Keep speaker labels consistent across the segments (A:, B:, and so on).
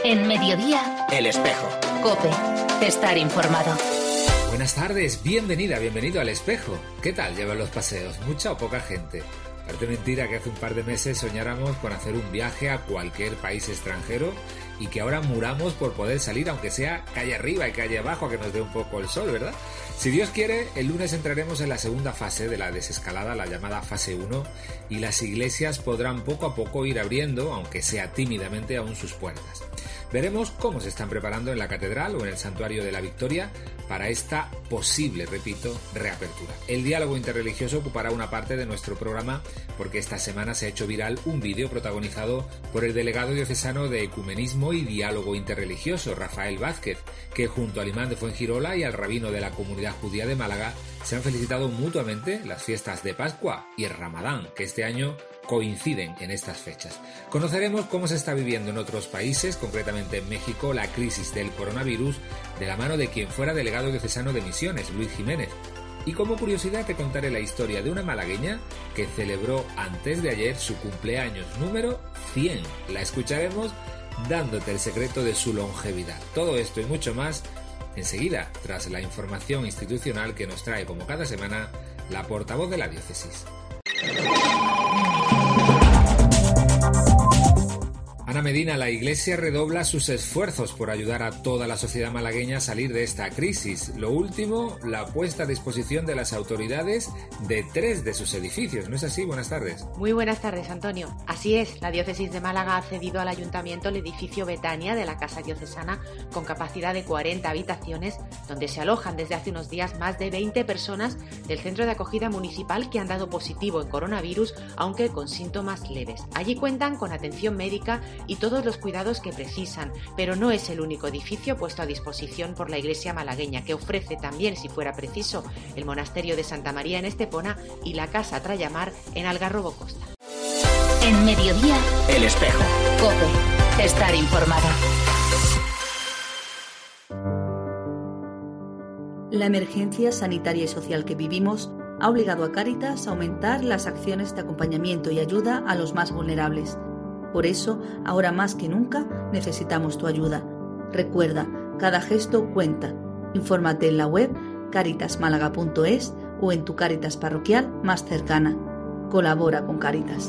A: En Mediodía,
B: El Espejo.
A: COPE. Estar informado.
C: Buenas tardes, bienvenido al Espejo. ¿Qué tal llevan los paseos? ¿Mucha o poca gente? Parece mentira que hace un par de meses soñáramos con hacer un viaje a cualquier país extranjero y que ahora muramos por poder salir, aunque sea calle arriba y calle abajo, a que nos dé un poco el sol, ¿verdad? Si Dios quiere, el lunes entraremos en la segunda fase de la desescalada, la llamada fase 1, y las iglesias podrán poco a poco ir abriendo, aunque sea tímidamente, aún sus puertas. Veremos cómo se están preparando en la catedral o en el santuario de la Victoria para esta posible, repito, reapertura. El diálogo interreligioso ocupará una parte de nuestro programa porque esta semana se ha hecho viral un vídeo protagonizado por el delegado diocesano de Ecumenismo y Diálogo Interreligioso, Rafael Vázquez, que junto al imán de Fuengirola y al rabino de la comunidad judía de Málaga se han felicitado mutuamente las fiestas de Pascua y el Ramadán, que este año coinciden en estas fechas. Conoceremos cómo se está viviendo en otros países, concretamente en México, la crisis del coronavirus de la mano de quien fuera delegado diocesano de Misiones, Luis Jiménez. Y como curiosidad te contaré la historia de una malagueña que celebró antes de ayer su cumpleaños número 100. La escucharemos dándote el secreto de su longevidad. Todo esto y mucho más enseguida, tras la información institucional que nos trae como cada semana la portavoz de la diócesis. Ana Medina, la Iglesia redobla sus esfuerzos por ayudar a toda la sociedad malagueña a salir de esta crisis. Lo último, la puesta a disposición de las autoridades de 3 de sus edificios. ¿No es así? Buenas tardes.
D: Muy buenas tardes, Antonio. Así es, la diócesis de Málaga ha cedido al ayuntamiento el edificio Betania de la Casa Diocesana con capacidad de 40 habitaciones, donde se alojan desde hace unos días más de 20 personas del centro de acogida municipal que han dado positivo en coronavirus, aunque con síntomas leves. Allí cuentan con atención médica y todos los cuidados que precisan, pero no es el único edificio puesto a disposición por la Iglesia malagueña, que ofrece también, si fuera preciso, el monasterio de Santa María en Estepona y la Casa Trayamar en Algarrobo Costa.
A: En Mediodía,
B: El Espejo.
A: COPE. Estar informado.
E: La emergencia sanitaria y social que vivimos ha obligado a Cáritas a aumentar las acciones de acompañamiento y ayuda a los más vulnerables. Por eso, ahora más que nunca, necesitamos tu ayuda. Recuerda, cada gesto cuenta. Infórmate en la web caritasmálaga.es o en tu Cáritas parroquial más cercana. Colabora con Cáritas.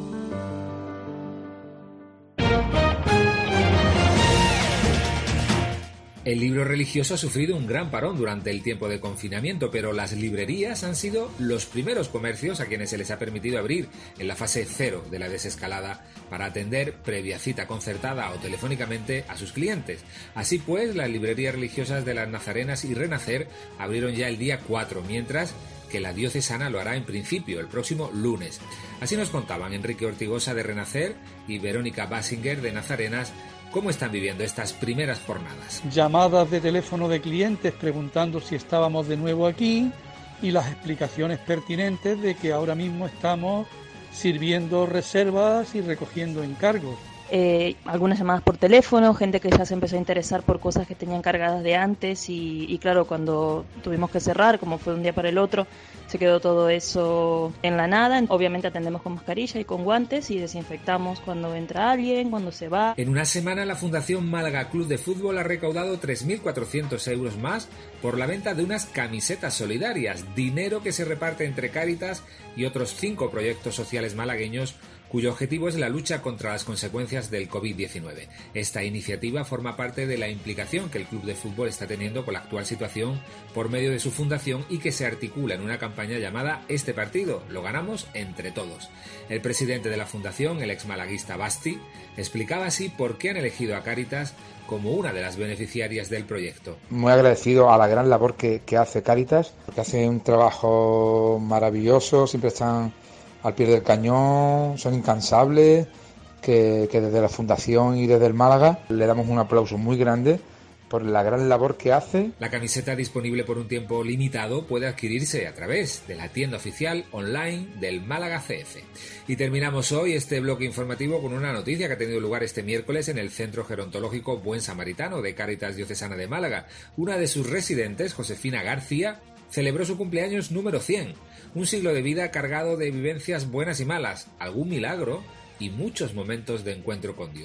C: El libro religioso ha sufrido un gran parón durante el tiempo de confinamiento, pero las librerías han sido los primeros comercios a quienes se les ha permitido abrir en la fase 0 de la desescalada para atender previa cita concertada o telefónicamente a sus clientes. Así pues, las librerías religiosas de las Nazarenas y Renacer abrieron ya el día 4, mientras que la diocesana lo hará en principio el próximo lunes. Así nos contaban Enrique Ortigosa de Renacer y Verónica Basinger de Nazarenas cómo están viviendo estas primeras jornadas.
F: Llamadas de teléfono de clientes preguntando si estábamos de nuevo aquí y las explicaciones pertinentes de que ahora mismo estamos sirviendo reservas y recogiendo encargos.
G: Algunas llamadas por teléfono, gente que ya se empezó a interesar por cosas que tenían cargadas de antes y claro, cuando tuvimos que cerrar, como fue de un día para el otro, se quedó todo eso en la nada. Obviamente atendemos con mascarilla y con guantes y desinfectamos cuando entra alguien, cuando se va.
C: En una semana la Fundación Málaga Club de Fútbol ha recaudado 3.400 euros más por la venta de unas camisetas solidarias, dinero que se reparte entre Cáritas y otros 5 proyectos sociales malagueños cuyo objetivo es la lucha contra las consecuencias del COVID-19. Esta iniciativa forma parte de la implicación que el Club de Fútbol está teniendo con la actual situación por medio de su fundación y que se articula en una campaña llamada Este partido lo ganamos entre todos. El presidente de la fundación, el exmalaguista Basti, explicaba así por qué han elegido a Cáritas como una de las beneficiarias del proyecto.
H: Muy agradecido a la gran labor que hace Cáritas, porque hace un trabajo maravilloso, siempre están al pie del cañón, son incansables, que desde la Fundación y desde el Málaga le damos un aplauso muy grande por la gran labor que hace.
C: La camiseta, disponible por un tiempo limitado, puede adquirirse a través de la tienda oficial online del Málaga CF. Y terminamos hoy este bloque informativo con una noticia que ha tenido lugar este miércoles en el Centro Gerontológico Buen Samaritano de Cáritas Diocesana de Málaga. Una de sus residentes, Josefina García, celebró su cumpleaños número 100, un siglo de vida cargado de vivencias buenas y malas, algún milagro y muchos momentos de encuentro con Dios.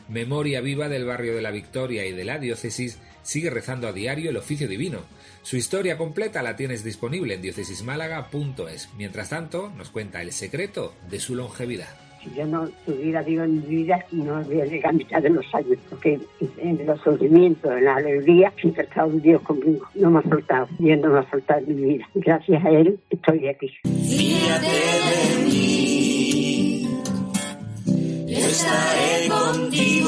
C: memoria viva del barrio de la Victoria y de la diócesis, sigue rezando a diario el oficio divino. Su historia completa la tienes disponible en diocesismálaga.es. Mientras tanto, nos cuenta el secreto de su longevidad.
B: Si yo no tuviera Dios en mi vida, no habría llegado a mitad de los años, porque en los sufrimientos, en la alegría, siempre ha estado Dios conmigo. No me ha soltado, Dios no me ha soltado en mi vida. Gracias a Él estoy aquí.
I: Fíjate de mí, estaré contigo.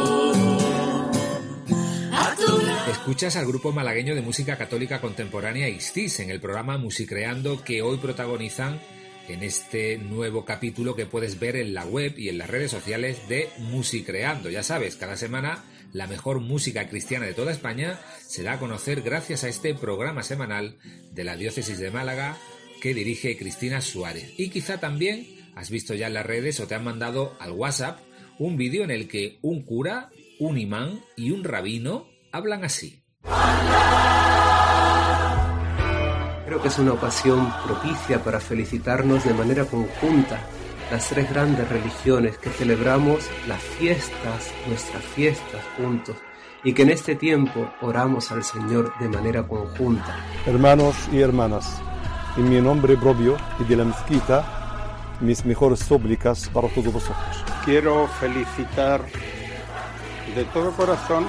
C: Escuchas al grupo malagueño de música católica contemporánea ISTIS en el programa Musicreando, que hoy protagonizan en este nuevo capítulo que puedes ver en la web y en las redes sociales de Musicreando. Ya sabes, cada semana la mejor música cristiana de toda España se da a conocer gracias a este programa semanal de la Diócesis de Málaga que dirige Cristina Suárez. Y quizá también has visto ya en las redes o te han mandado al WhatsApp un vídeo en el que un cura, un imán y un rabino hablan así.
J: Creo que es una ocasión propicia para felicitarnos de manera conjunta las tres grandes religiones que celebramos las fiestas, nuestras fiestas juntos, y que en este tiempo oramos al Señor de manera conjunta.
K: Hermanos y hermanas, en mi nombre propio y de la mezquita, mis mejores súplicas para todos vosotros.
L: Quiero felicitar de todo corazón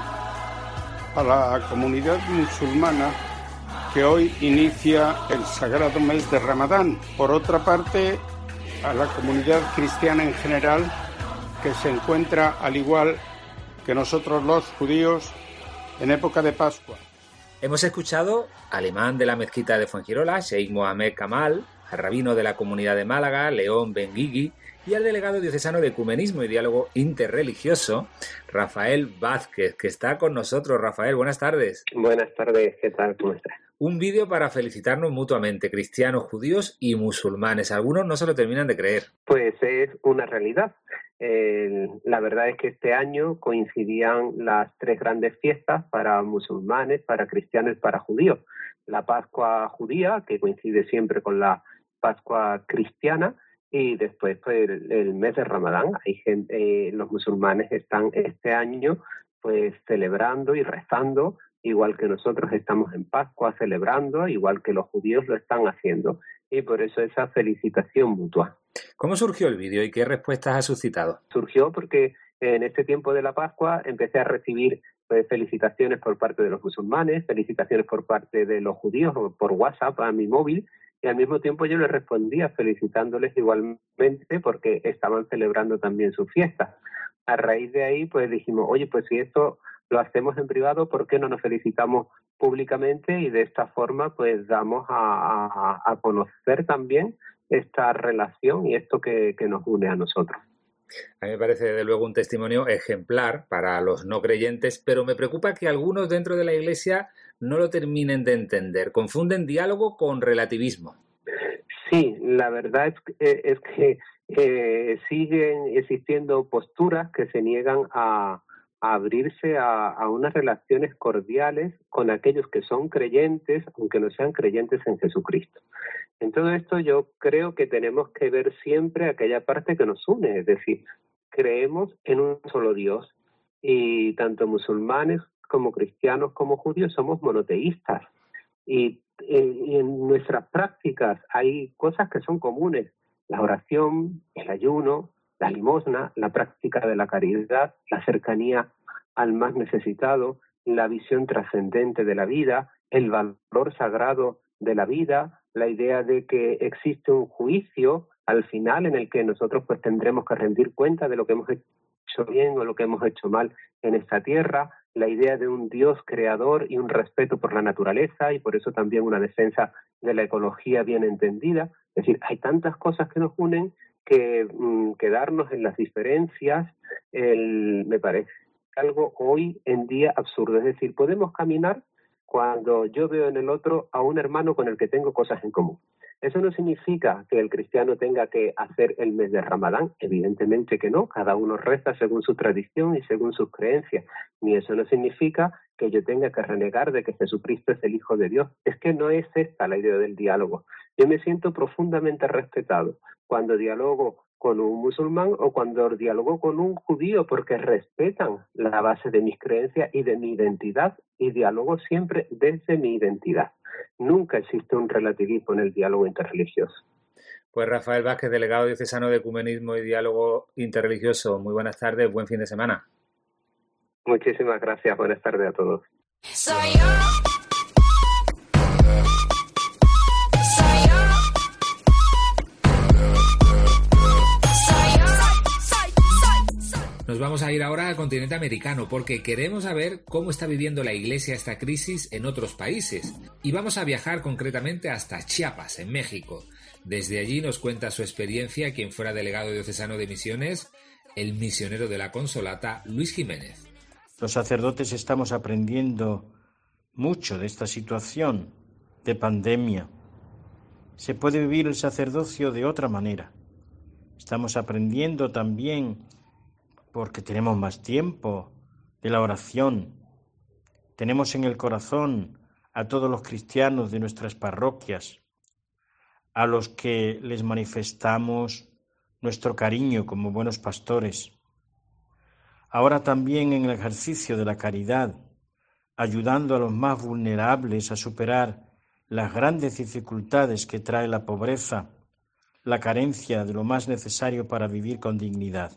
L: a la comunidad musulmana que hoy inicia el sagrado mes de Ramadán. Por otra parte, a la comunidad cristiana en general, que se encuentra al igual que nosotros los judíos en época de Pascua.
C: Hemos escuchado al imán de la mezquita de Fuengirola, Sheikh Mohamed Kamal, al rabino de la comunidad de Málaga, León Benguigui, y al delegado diocesano de Ecumenismo y Diálogo Interreligioso, Rafael Vázquez, que está con nosotros. Rafael, buenas tardes.
M: Buenas tardes, ¿qué tal? ¿Cómo estás?
C: Un vídeo para felicitarnos mutuamente, cristianos, judíos y musulmanes. Algunos no se lo terminan de creer.
M: Pues es una realidad. La verdad es que este año coincidían las tres grandes fiestas para musulmanes, para cristianos y para judíos. La Pascua judía, que coincide siempre con la Pascua cristiana, y después pues, el mes de Ramadán. Hay gente, los musulmanes están este año pues celebrando y rezando, igual que nosotros estamos en Pascua celebrando, igual que los judíos lo están haciendo, y por eso esa felicitación mutua.
C: ¿Cómo surgió el vídeo y qué respuestas ha suscitado?
M: Surgió porque en este tiempo de la Pascua empecé a recibir felicitaciones por parte de los musulmanes, felicitaciones por parte de los judíos por WhatsApp a mi móvil, y al mismo tiempo yo les respondía felicitándoles igualmente porque estaban celebrando también sus fiestas. A raíz de ahí pues dijimos, oye, pues si esto lo hacemos en privado, ¿por qué no nos felicitamos públicamente? Y de esta forma pues damos a conocer también esta relación y esto que nos une a nosotros.
C: A mí me parece desde luego un testimonio ejemplar para los no creyentes, pero me preocupa que algunos dentro de la Iglesia no lo terminen de entender. Confunden diálogo con relativismo.
M: Sí, la verdad es que siguen existiendo posturas que se niegan a abrirse a unas relaciones cordiales con aquellos que son creyentes, aunque no sean creyentes en Jesucristo. En todo esto yo creo que tenemos que ver siempre aquella parte que nos une, es decir, creemos en un solo Dios y tanto musulmanes como cristianos como judíos somos monoteístas y en nuestras prácticas hay cosas que son comunes, la oración, el ayuno, la limosna, la práctica de la caridad, la cercanía al más necesitado, la visión trascendente de la vida, el valor sagrado de la vida, la idea de que existe un juicio al final en el que nosotros pues tendremos que rendir cuenta de lo que hemos hecho bien o lo que hemos hecho mal en esta tierra, la idea de un Dios creador y un respeto por la naturaleza y por eso también una defensa de la ecología bien entendida. Es decir, hay tantas cosas que nos unen que quedarnos en las diferencias me parece algo hoy en día absurdo. Es decir, podemos caminar cuando yo veo en el otro a un hermano con el que tengo cosas en común. Eso no significa que el cristiano tenga que hacer el mes de Ramadán, evidentemente que no, cada uno reza según su tradición y según sus creencias, ni eso no significa que yo tenga que renegar de que Jesucristo es el Hijo de Dios. Es que no es esta la idea del diálogo. Yo me siento profundamente respetado cuando dialogo con un musulmán o cuando dialogo con un judío, porque respetan la base de mis creencias y de mi identidad, y dialogo siempre desde mi identidad. Nunca existe un relativismo en el diálogo interreligioso.
C: Pues Rafael Vázquez, delegado diocesano de Ecumenismo y Diálogo Interreligioso, muy buenas tardes, buen fin de semana.
M: Muchísimas gracias, buenas tardes a todos.
C: Nos vamos a ir ahora al continente americano porque queremos saber cómo está viviendo la Iglesia esta crisis en otros países. Y vamos a viajar concretamente hasta Chiapas, en México. Desde allí nos cuenta su experiencia quien fuera delegado diocesano de misiones, el misionero de la Consolata, Luis Jiménez.
N: Los sacerdotes estamos aprendiendo mucho de esta situación de pandemia. Se puede vivir el sacerdocio de otra manera. Estamos aprendiendo también, porque tenemos más tiempo, de la oración. Tenemos en el corazón a todos los cristianos de nuestras parroquias, a los que les manifestamos nuestro cariño como buenos pastores. Ahora también en el ejercicio de la caridad, ayudando a los más vulnerables a superar las grandes dificultades que trae la pobreza, la carencia de lo más necesario para vivir con dignidad.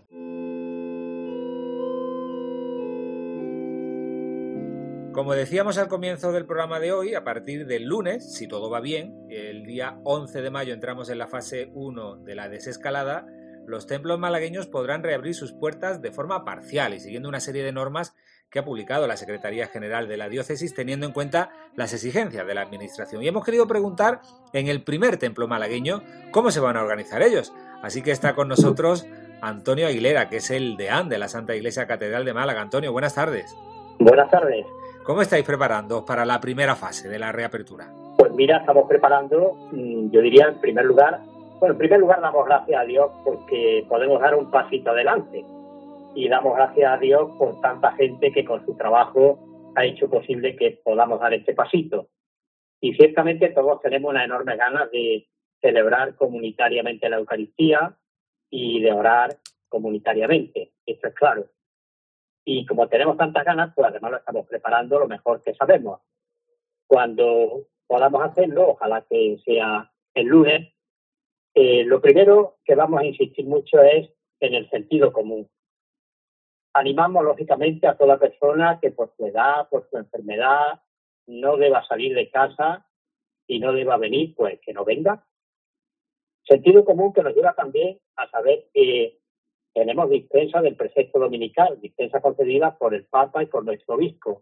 C: Como decíamos al comienzo del programa de hoy, a partir del lunes, si todo va bien, el día 11 de mayo entramos en la fase 1 de la desescalada, los templos malagueños podrán reabrir sus puertas de forma parcial y siguiendo una serie de normas que ha publicado la Secretaría General de la Diócesis teniendo en cuenta las exigencias de la Administración. Y hemos querido preguntar en el primer templo malagueño cómo se van a organizar ellos. Así que está con nosotros Antonio Aguilera, que es el deán de la Santa Iglesia Catedral de Málaga. Antonio, buenas tardes.
O: Buenas tardes.
C: ¿Cómo estáis preparando para la primera fase de la reapertura?
O: Pues mira, estamos preparando, yo diría en primer lugar damos gracias a Dios porque podemos dar un pasito adelante y damos gracias a Dios por tanta gente que con su trabajo ha hecho posible que podamos dar este pasito. Y ciertamente todos tenemos una enorme ganas de celebrar comunitariamente la Eucaristía y de orar comunitariamente, esto es claro. Y como tenemos tantas ganas, pues además lo estamos preparando lo mejor que sabemos. Cuando podamos hacerlo, ojalá que sea el lunes, lo primero que vamos a insistir mucho es en el sentido común. Animamos, lógicamente, a toda persona que por su edad, por su enfermedad, no deba salir de casa y no deba venir, pues que no venga. Sentido común que nos lleva también a saber que tenemos dispensa del precepto dominical, dispensa concedida por el Papa y por nuestro obispo.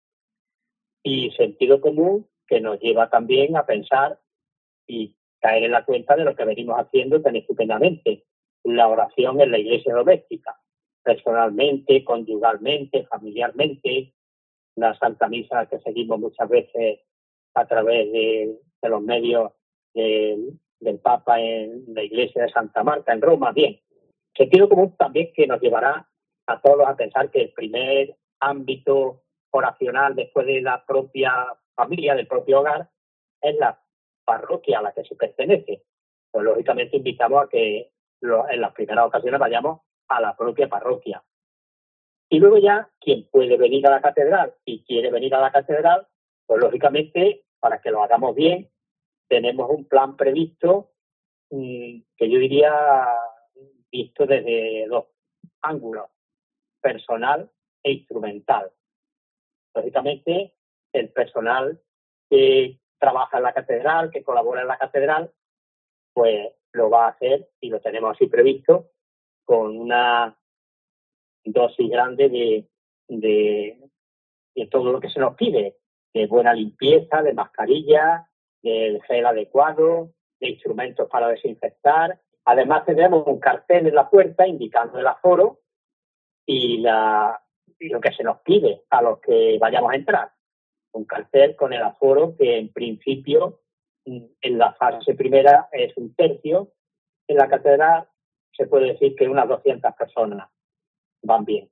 O: Y sentido común que nos lleva también a pensar y caer en la cuenta de lo que venimos haciendo tan estupendamente, la oración en la iglesia doméstica, personalmente, conyugalmente, familiarmente, la Santa Misa que seguimos muchas veces a través de los medios del Papa en la iglesia de Santa Marta en Roma, bien. Sentido común también que nos llevará a todos a pensar que el primer ámbito oracional después de la propia familia, del propio hogar, es la parroquia a la que se pertenece. Pues lógicamente invitamos a que en las primeras ocasiones vayamos a la propia parroquia. Y luego ya, quien puede venir a la catedral y quiere venir a la catedral, pues lógicamente, para que lo hagamos bien, tenemos un plan previsto que yo diría visto desde dos ángulos, personal e instrumental. Lógicamente, el personal que trabaja en la catedral, que colabora en la catedral, pues lo va a hacer, y lo tenemos así previsto, con una dosis grande de todo lo que se nos pide, de buena limpieza, de mascarilla, del gel adecuado, de instrumentos para desinfectar. Además tenemos un cartel en la puerta indicando el aforo y lo que se nos pide a los que vayamos a entrar. Un cartel con el aforo que en principio en la fase primera es 1/3. En la catedral se puede decir que unas 200 personas van bien.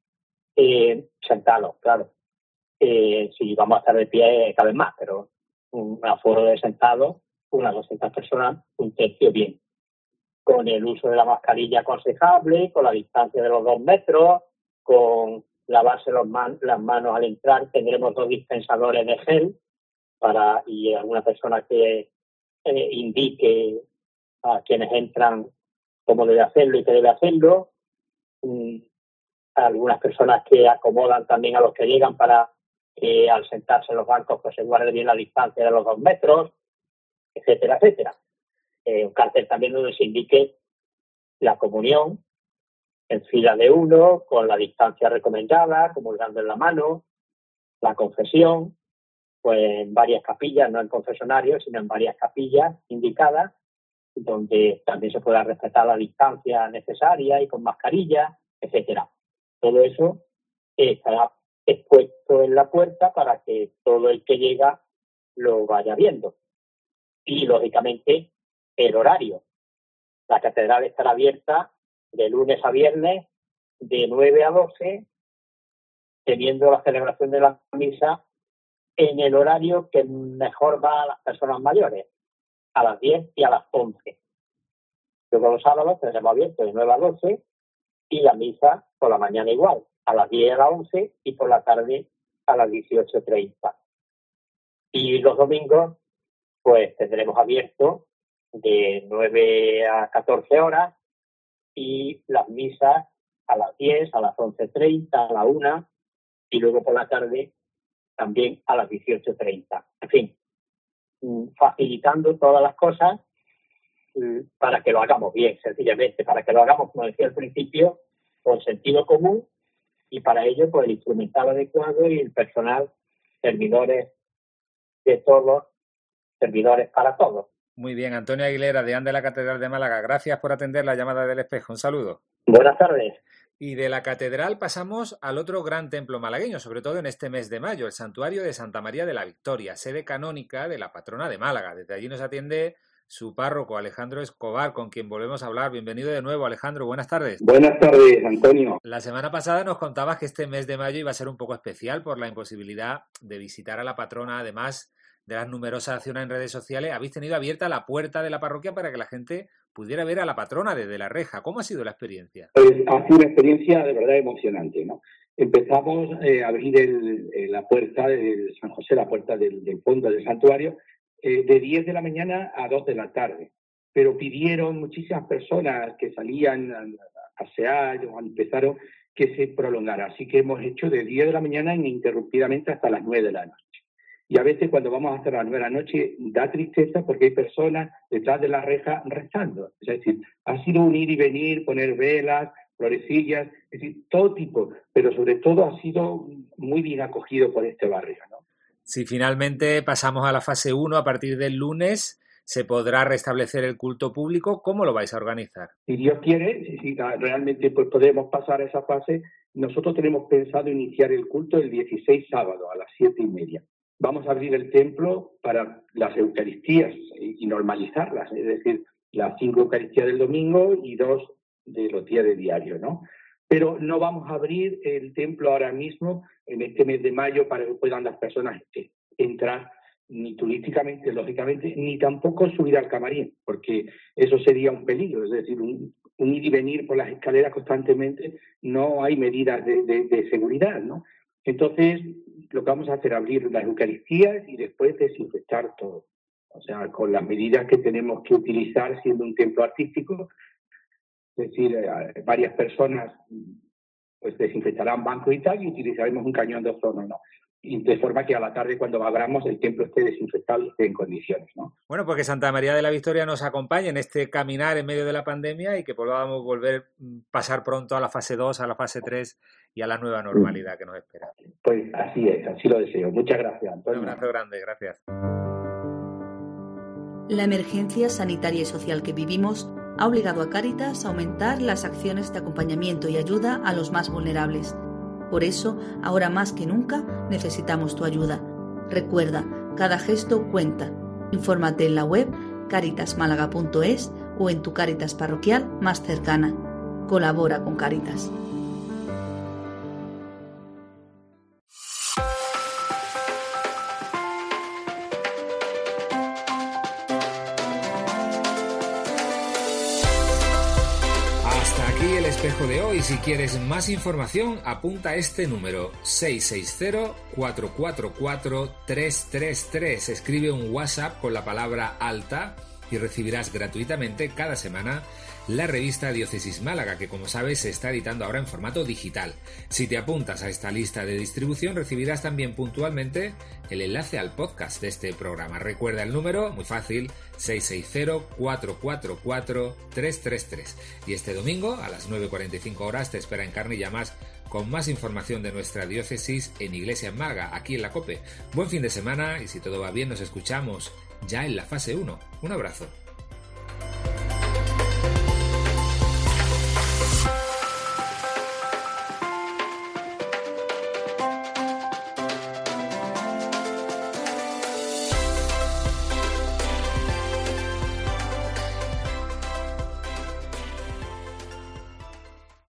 O: Sentados, claro. Si vamos a estar de pie cada vez más, pero un aforo de sentados, unas 200 personas, 1/3 bien. con el uso de la mascarilla aconsejable, con la distancia de los 2 metros, con lavarse las manos al entrar. Tendremos 2 dispensadores de gel y alguna persona que indique a quienes entran cómo debe hacerlo y qué debe hacerlo. Algunas personas que acomodan también a los que llegan para que al sentarse en los bancos pues se guarde bien la distancia de los 2 metros, etcétera, etcétera. Un cartel también donde se indique la comunión en fila de 1, con la distancia recomendada, comulgando en la mano, la confesión, pues en varias capillas, no en confesionarios, sino en varias capillas indicadas, donde también se pueda respetar la distancia necesaria y con mascarilla, etcétera. Todo eso estará expuesto en la puerta para que todo el que llega lo vaya viendo. Y, lógicamente, el horario. La catedral estará abierta de lunes a viernes, de 9 a 12, teniendo la celebración de la misa en el horario que mejor va a las personas mayores, a las 10 y a las 11. Luego los sábados tendremos abierto de 9 a 12 y la misa por la mañana igual, a las 10 y a las 11 y por la tarde a las 18:30. Y los domingos pues tendremos abierto de 9 a 14 horas y las misas a las 10, a las 11:30, a la 1 y luego por la tarde también a las 18:30. En fin, facilitando todas las cosas para que lo hagamos bien, sencillamente, para que lo hagamos, como decía al principio, con sentido común y para ello pues el instrumental adecuado y el personal, servidores de todos, servidores para todos.
C: Muy bien, Antonio Aguilera, deán de la Catedral de Málaga, gracias por atender la llamada del Espejo. Un saludo.
O: Buenas tardes.
C: Y de la catedral pasamos al otro gran templo malagueño, sobre todo en este mes de mayo, el santuario de Santa María de la Victoria, sede canónica de la patrona de Málaga. Desde allí nos atiende su párroco, Alejandro Escobar, con quien volvemos a hablar. Bienvenido de nuevo, Alejandro. Buenas tardes.
P: Buenas tardes, Antonio.
C: La semana pasada nos contabas que este mes de mayo iba a ser un poco especial por la imposibilidad de visitar a la patrona, además de las numerosas acciones en redes sociales. Habéis tenido abierta la puerta de la parroquia para que la gente pudiera ver a la patrona desde la reja. ¿Cómo ha sido la experiencia?
P: Pues ha sido una experiencia de verdad emocionante, ¿no? Empezamos a abrir la puerta de San José, la puerta del fondo del santuario, de 10 de la mañana a 2 de la tarde. Pero pidieron muchísimas personas que salían a pasear o empezaron que se prolongara. Así que hemos hecho de 10 de la mañana ininterrumpidamente hasta las 9 de la noche. Y a veces cuando vamos a hacer las 9 de la noche da tristeza porque hay personas detrás de la reja rezando. Es decir, ha sido un ir y venir, poner velas, florecillas, es decir, todo tipo, pero sobre todo ha sido muy bien acogido por este barrio, ¿no?
C: Si finalmente pasamos a la fase 1 a partir del lunes, ¿se podrá restablecer el culto público? ¿Cómo lo vais a organizar?
P: Si Dios quiere, si realmente pues podemos pasar a esa fase, nosotros tenemos pensado iniciar el culto el 16 sábado a las 7:30. Vamos a abrir el templo para las Eucaristías y normalizarlas, es decir, las 5 Eucaristías del domingo y 2 de los días de diario, ¿no? Pero no vamos a abrir el templo ahora mismo, en este mes de mayo, para que puedan las personas entrar ni turísticamente, lógicamente, ni tampoco subir al camarín, porque eso sería un peligro, es decir, un ir y venir por las escaleras constantemente, no hay medidas de seguridad, ¿no? Entonces, lo que vamos a hacer es abrir las Eucaristías y después desinfectar todo. O sea, con las medidas que tenemos que utilizar siendo un templo artístico, es decir, varias personas pues desinfectarán bancos y tal y utilizaremos un cañón de ozono, ¿no? Y de forma que a la tarde cuando abramos el templo esté desinfectado y esté en condiciones, ¿no?
C: Bueno, pues que Santa María de la Victoria nos acompañe en este caminar en medio de la pandemia y que podamos pasar pronto a la fase 2, a la fase 3 y a la nueva normalidad que nos espera.
P: Pues así es, así lo deseo. Muchas gracias, Antonio.
C: Un abrazo grande, gracias.
E: La emergencia sanitaria y social que vivimos ha obligado a Cáritas a aumentar las acciones de acompañamiento y ayuda a los más vulnerables. Por eso, ahora más que nunca, necesitamos tu ayuda. Recuerda, cada gesto cuenta. Infórmate en la web caritasmálaga.es o en tu Cáritas parroquial más cercana. Colabora con Cáritas.
C: espejo de hoy. Si quieres más información, apunta este número: 660-444-333. Escribe un WhatsApp con la palabra alta y recibirás gratuitamente cada semana la revista Diócesis Málaga, que como sabes se está editando ahora en formato digital. Si te apuntas a esta lista de distribución, recibirás también puntualmente el enlace al podcast de este programa. Recuerda el número, muy fácil, 660-444-333. Y este domingo a las 9:45 horas te espera Encarna y Llamas con más información de nuestra diócesis en Iglesia en Málaga, aquí en la COPE. Buen fin de semana y si todo va bien nos escuchamos ya en la fase 1. Un abrazo.